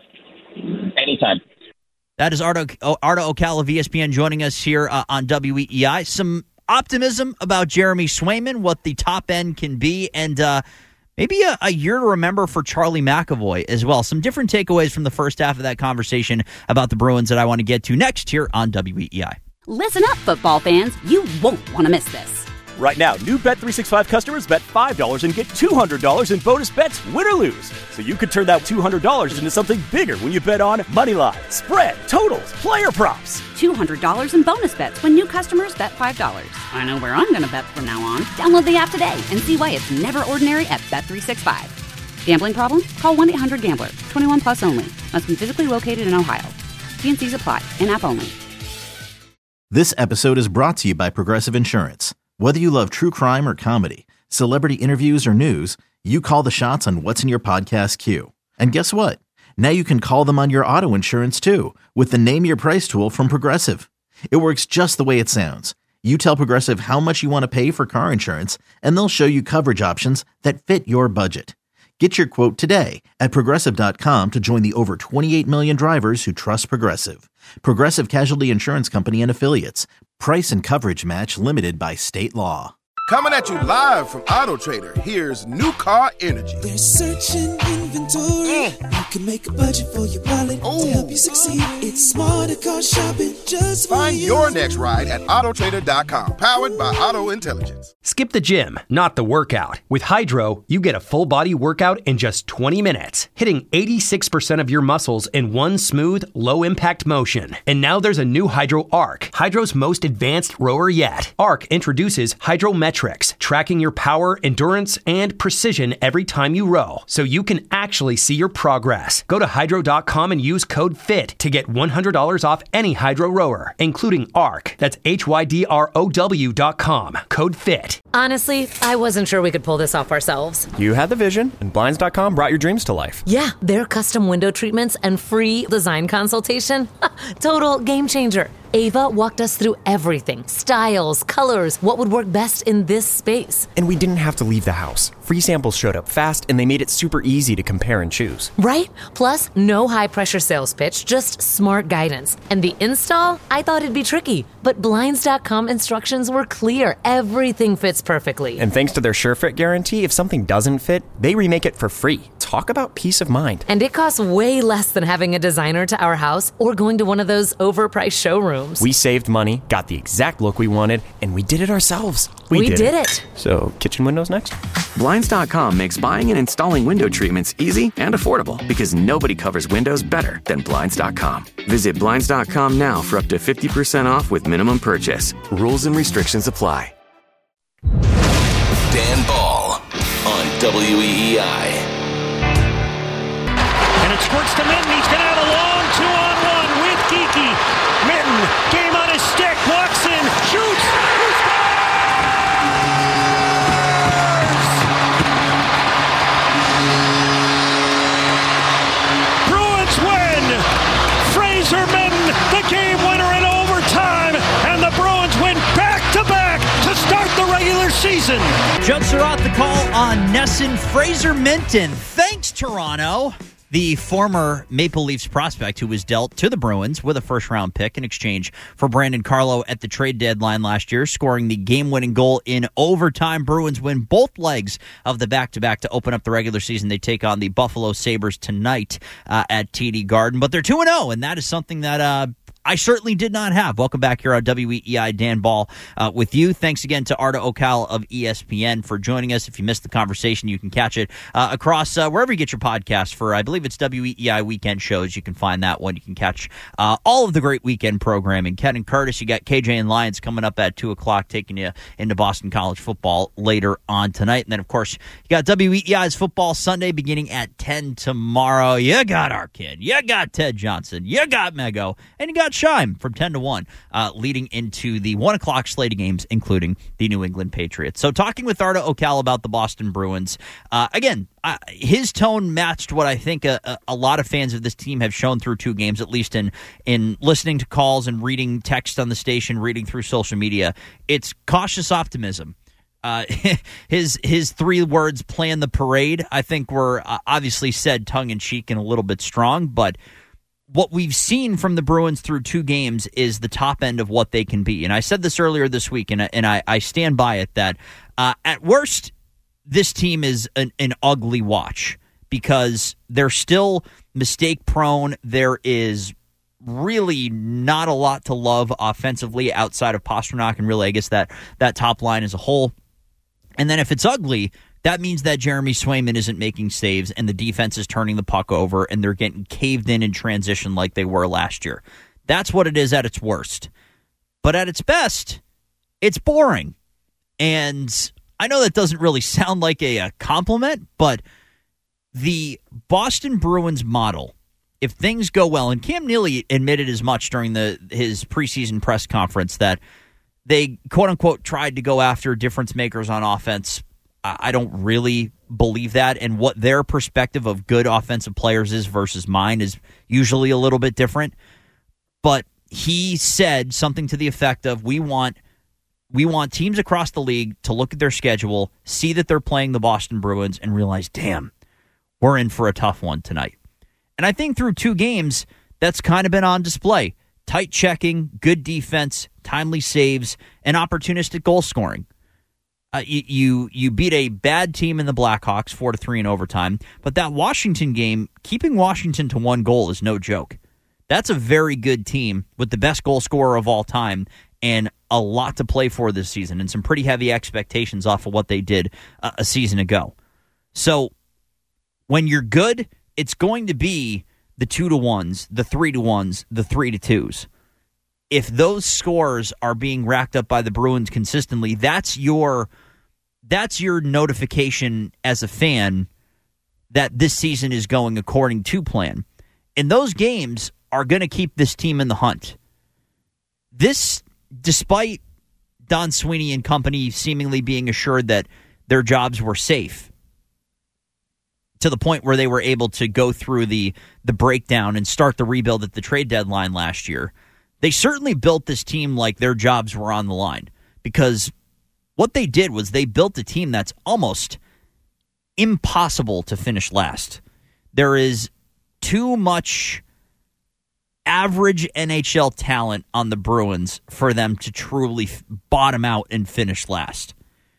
Anytime. That is Arda Ocal of ESPN joining us here on WEEI. Some optimism about Jeremy Swayman, what the top end can be, and maybe a year to remember for Charlie McAvoy as well. Some different takeaways from the first half of that conversation about the Bruins that I want to get to next here on WEEI. Listen up, football fans. You won't want to miss this. Right now, new Bet365 customers bet $5 and get $200 in bonus bets, win or lose. So you could turn that $200 into something bigger when you bet on moneyline, spread, totals, player props. $200 in bonus bets when new customers bet $5. I know where I'm going to bet from now on. Download the app today and see why it's never ordinary at Bet365. Gambling problem? Call 1-800-GAMBLER. 21 plus only. Must be physically located in Ohio. T&Cs apply. In-app only. This episode is brought to you by Progressive Insurance. Whether you love true crime or comedy, celebrity interviews or news, you call the shots on what's in your podcast queue. And guess what? Now you can call them on your auto insurance too with the Name Your Price tool from Progressive. It works just the way it sounds. You tell Progressive how much you want to pay for car insurance, and they'll show you coverage options that fit your budget. Get your quote today at Progressive.com to join the over 28 million drivers who trust Progressive. Progressive Casualty Insurance Company and Affiliates. Price and coverage match limited by state law. Coming at you live from Auto Trader, here's New Car Energy. They're searching inventory, can make a budget for your wallet to help you succeed. It's smarter car shopping just for Find you. your next ride at autotrader.com, powered by Auto Intelligence. Skip the gym, not the workout. With Hydro, you get a full body workout in just 20 minutes, hitting 86% of your muscles in one smooth, low impact motion. And now there's a new Hydro Arc, Hydro's most advanced rower yet. Arc introduces Hydrometrics, tracking your power, endurance, and precision every time you row, so you can actually see your progress. Go to hydro.com and use code FIT to get $100 off any Hydro rower, including Arc. That's HYDROW.com. Code FIT. Honestly, I wasn't sure we could pull this off ourselves. You had the vision, and Blinds.com brought your dreams to life. Yeah, their custom window treatments and free design consultation. Total game changer. Ava walked us through everything. Styles, colors, what would work best in this space. And we didn't have to leave the house. Free samples showed up fast, and they made it super easy to compare and choose. Right? Plus, no high-pressure sales pitch, just smart guidance. And the install? I thought it'd be tricky, but Blinds.com instructions were clear. Everything fits perfectly. And thanks to their SureFit guarantee, if something doesn't fit, they remake it for free. Talk about peace of mind. And it costs way less than having a designer to our house or going to one of those overpriced showrooms. We saved money, got the exact look we wanted, and we did it ourselves. We did it. So, kitchen windows next? Blinds.com makes buying and installing window treatments easy and affordable because nobody covers windows better than Blinds.com. Visit Blinds.com now for up to 50% off with minimum purchase. Rules and restrictions apply. Dan Ball on WEEI. And it squirts to Minton. He's going to have a long 2-on-1 with Kiki. Minton, game on his stick, walks in, shoots. Bruins win. Fraser Minton, the game winner in overtime, and the Bruins win back-to-back to start the regular season. Judd Surratt the call on Nesson Fraser Minton. Thanks, Toronto. The former Maple Leafs prospect who was dealt to the Bruins with a first-round pick in exchange for Brandon Carlo at the trade deadline last year, scoring the game-winning goal in overtime. Bruins win both legs of the back-to-back to open up the regular season. They take on the Buffalo Sabres tonight at TD Garden. But they're 2-0, and that is something that I certainly did not have. Welcome back here on WEEI. Dan Ball with you. Thanks again to Arda Okal of ESPN for joining us. If you missed the conversation, you can catch it across wherever you get your podcast for, I believe it's WEEI Weekend Shows. You can find that one. You can catch all of the great weekend programming. Ken and Curtis, you got KJ and Lions coming up at 2 o'clock, taking you into Boston College football later on tonight. And then, of course, you got WEEI's Football Sunday beginning at 10 tomorrow. You got our kid. You got Ted Johnson. You got Mego. And you got Shime from 10 to 1, leading into the 1 o'clock slate of games, including the New England Patriots. So talking with Arda Okal about the Boston Bruins, again, his tone matched what I think a lot of fans of this team have shown through 2 games, at least in listening to calls and reading text on the station, reading through social media. It's cautious optimism. His 3 words, plan the parade, I think were obviously said tongue-in-cheek and a little bit strong, but what we've seen from the Bruins through 2 games is the top end of what they can be. And I said this earlier this week, and I stand by it, that at worst, this team is an ugly watch because they're still mistake-prone. There is really not a lot to love offensively outside of Pastrnak and really, I guess, that top line as a whole. And then if it's ugly, that means that Jeremy Swayman isn't making saves and the defense is turning the puck over and they're getting caved in transition like they were last year. That's what it is at its worst. But at its best, it's boring. And I know that doesn't really sound like a compliment, but the Boston Bruins model, if things go well, and Cam Neely admitted as much during his preseason press conference that they, quote-unquote, tried to go after difference makers on offense. I don't really believe that, and what their perspective of good offensive players is versus mine is usually a little bit different. But he said something to the effect of, we want teams across the league to look at their schedule, see that they're playing the Boston Bruins, and realize, damn, we're in for a tough one tonight. And I think through 2 games, that's kind of been on display. Tight checking, good defense, timely saves, and opportunistic goal scoring. You beat a bad team in the Blackhawks 4-3 in overtime, but that Washington game, keeping Washington to 1 goal is no joke. That's a very good team with the best goal scorer of all time and a lot to play for this season and some pretty heavy expectations off of what they did a season ago. So when you're good, it's going to be the 2-1s, the 3-1s, the 3-2s. If those scores are being racked up by the Bruins consistently, that's your notification as a fan that this season is going according to plan. And those games are going to keep this team in the hunt. This, despite Don Sweeney and company seemingly being assured that their jobs were safe, to the point where they were able to go through the breakdown and start the rebuild at the trade deadline last year, they certainly built this team like their jobs were on the line, because what they did was they built a team that's almost impossible to finish last. There is too much average NHL talent on the Bruins for them to truly bottom out and finish last.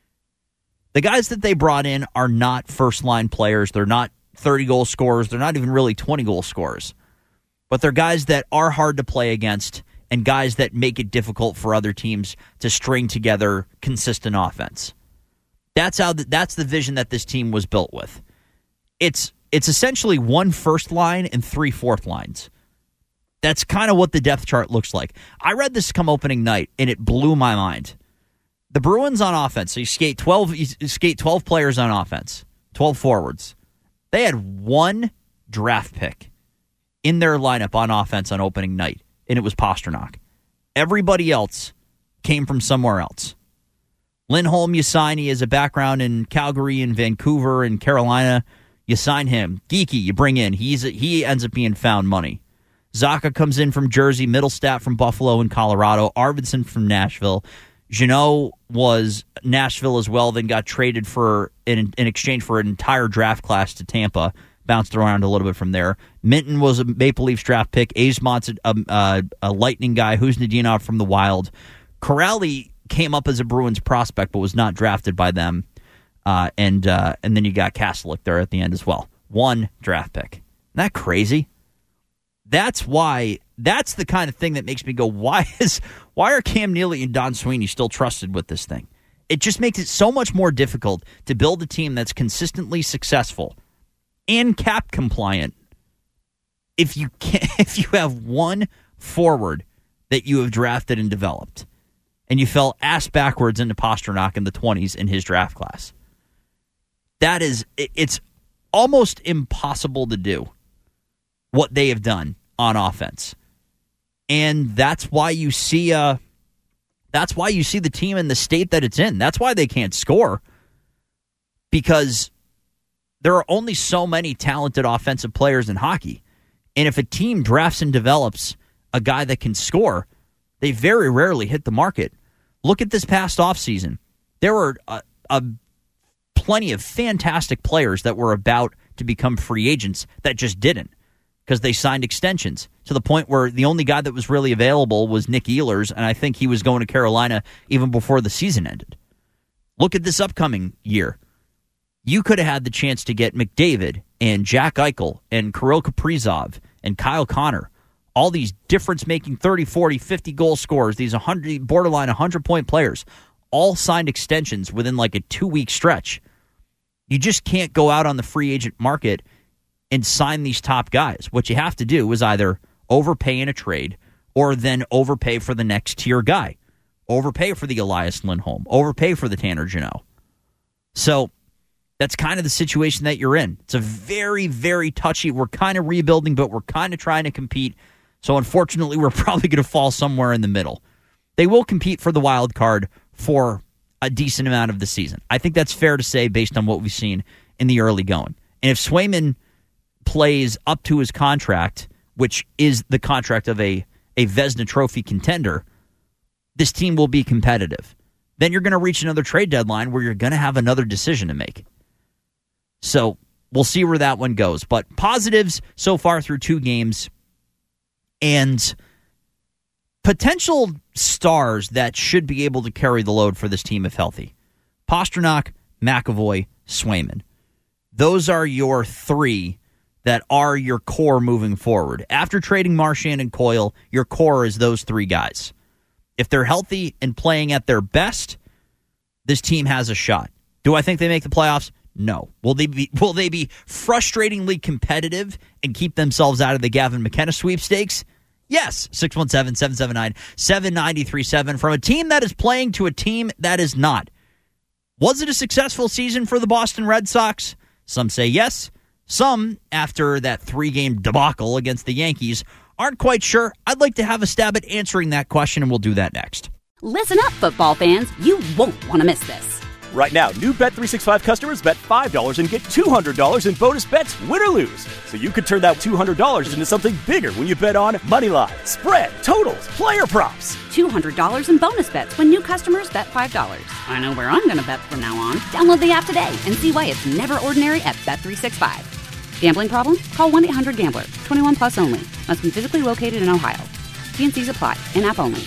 The guys that they brought in are not first-line players. They're not 30-goal scorers. They're not even really 20-goal scorers. But they're guys that are hard to play against and guys that make it difficult for other teams to string together consistent offense. That's the vision that this team was built with. It's essentially 1 first line and 3 fourth lines. That's kind of what the depth chart looks like. I read this come opening night, and it blew my mind. The Bruins on offense, so you skate 12 players on offense, 12 forwards. They had 1 draft pick in their lineup on offense on opening night, and it was Pastrnak. Everybody else came from somewhere else. Lindholm, you sign. He has a background in Calgary and Vancouver and Carolina. You sign him. Geekie, you bring in. He ends up being found money. Zacha comes in from Jersey. Mittelstadt from Buffalo and Colorado. Arvidsson from Nashville. Jeannot was Nashville as well, then got traded for in exchange for an entire draft class to Tampa. Bounced around a little bit from there. Minton was a Maple Leafs draft pick. Azemont's a Lightning guy. Huznadinov from the Wild. Corrali came up as a Bruins prospect, but was not drafted by them. And then you got Kastelik there at the end as well. 1 draft pick. Isn't that crazy? That's the kind of thing that makes me go, why are Cam Neely and Don Sweeney still trusted with this thing? It just makes it so much more difficult to build a team that's consistently successful and cap compliant if you have 1 forward that you have drafted and developed, and you fell ass backwards into Pastrnak in the 20s in his draft class. It's almost impossible to do what they have done on offense. And that's why you see the team in the state that it's in. That's why they can't score. Because there are only so many talented offensive players in hockey. And if a team drafts and develops a guy that can score, they very rarely hit the market. Look at this past offseason. There were plenty of fantastic players that were about to become free agents that just didn't, because they signed extensions to the point where the only guy that was really available was Nick Ehlers, and I think he was going to Carolina even before the season ended. Look at this upcoming year. You could have had the chance to get McDavid and Jack Eichel and Kirill Kaprizov and Kyle Connor, all these difference-making 30, 40, 50-goal scorers, these borderline 100-point players, all signed extensions within like a 2-week stretch. You just can't go out on the free agent market and sign these top guys. What you have to do is either overpay in a trade or then overpay for the next tier guy. Overpay for the Elias Lindholm. Overpay for the Tanner Jeannot. So that's kind of the situation that you're in. It's a very, very touchy. We're kind of rebuilding, but we're kind of trying to compete. So unfortunately, we're probably going to fall somewhere in the middle. They will compete for the wild card for a decent amount of the season. I think that's fair to say based on what we've seen in the early going. And if Swayman plays up to his contract, which is the contract of a Vezina Trophy contender, this team will be competitive. Then you're going to reach another trade deadline where you're going to have another decision to make. So we'll see where that one goes. But positives so far through 2 games, and potential stars that should be able to carry the load for this team if healthy. Pastrnak, McAvoy, Swayman. Those are your three that are your core moving forward. After trading Marchand and Coyle, your core is those three guys. If they're healthy and playing at their best, this team has a shot. Do I think they make the playoffs? No. Will they be frustratingly competitive and keep themselves out of the Gavin McKenna sweepstakes? Yes. 617-779-7937 from a team that is playing to a team that is not. Was it a successful season for the Boston Red Sox? Some say yes. Some, after that 3-game debacle against the Yankees, aren't quite sure. I'd like to have a stab at answering that question, and we'll do that next. Listen up, football fans. You won't want to miss this. Right now, new Bet365 customers bet $5 and get $200 in bonus bets, win or lose. So you could turn that $200 into something bigger when you bet on moneyline, spread, totals, player props. $200 in bonus bets when new customers bet $5. I know where I'm going to bet from now on. Download the app today and see why it's never ordinary at Bet365. Gambling problem? Call 1-800-GAMBLER. 21 plus only. Must be physically located in Ohio. T&Cs apply. In-app only.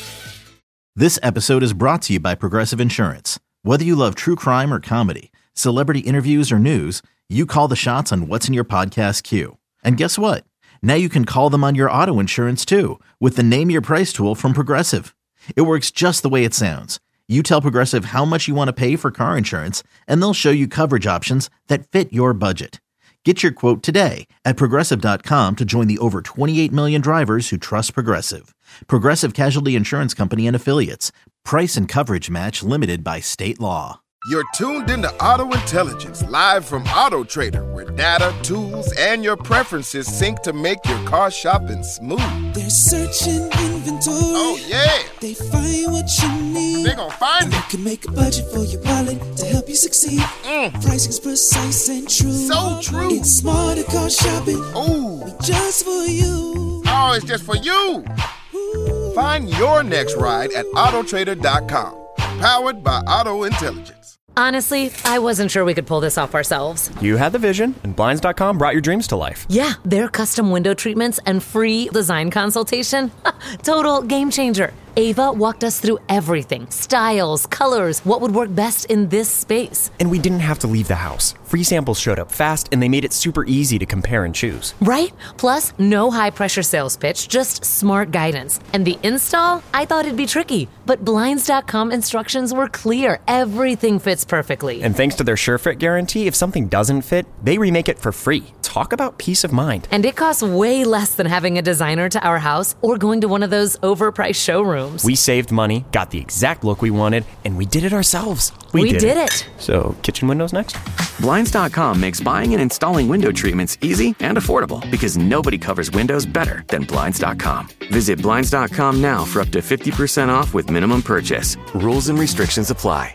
This episode is brought to you by Progressive Insurance. Whether you love true crime or comedy, celebrity interviews or news, you call the shots on what's in your podcast queue. And guess what? Now you can call them on your auto insurance too with the Name Your Price tool from Progressive. It works just the way it sounds. You tell Progressive how much you want to pay for car insurance, and they'll show you coverage options that fit your budget. Get your quote today at Progressive.com to join the over 28 million drivers who trust Progressive. Progressive Casualty Insurance Company and Affiliates. Price and coverage match limited by state law. You're tuned into Auto Intelligence, live from Auto Trader, where data, tools, and your preferences sync to make your car shopping smooth. They're searching inventory. Oh, yeah. They find what you need. They're gonna find it. You can make a budget for your wallet to help you succeed. Pricing's precise and true. So true. It's smarter car shopping. Ooh. Just for you. Oh, it's just for you. Ooh. Find your next ride at autotrader.com. Powered by Auto Intelligence. Honestly, I wasn't sure we could pull this off ourselves. You had the vision, and Blinds.com brought your dreams to life. Yeah, their custom window treatments and free design consultation. Total game changer. Ava walked us through everything. Styles, colors, what would work best in this space. And we didn't have to leave the house. Free samples showed up fast, and they made it super easy to compare and choose. Right? Plus, no high-pressure sales pitch, just smart guidance. And the install? I thought it'd be tricky, but Blinds.com instructions were clear. Everything fits perfectly. And thanks to their SureFit guarantee, if something doesn't fit, they remake it for free. Talk about peace of mind. And it costs way less than having a designer to our house or going to one of those overpriced showrooms. We saved money, got the exact look we wanted, and we did it ourselves. We did it. So, kitchen windows next? Blinds.com makes buying and installing window treatments easy and affordable because nobody covers windows better than Blinds.com. Visit Blinds.com now for up to 50% off with minimum purchase. Rules and restrictions apply.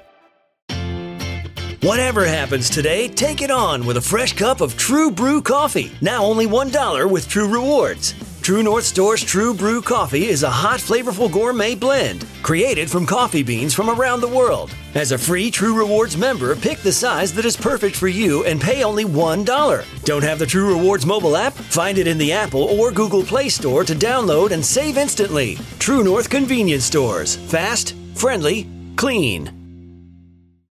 Whatever happens today, take it on with a fresh cup of True Brew coffee. Now only $1 with True Rewards. True North Store's True Brew coffee is a hot, flavorful gourmet blend created from coffee beans from around the world. As a free True Rewards member, pick the size that is perfect for you and pay only $1. Don't have the True Rewards mobile app? Find it in the Apple or Google Play Store to download and save instantly. True North Convenience Stores. Fast, friendly, clean.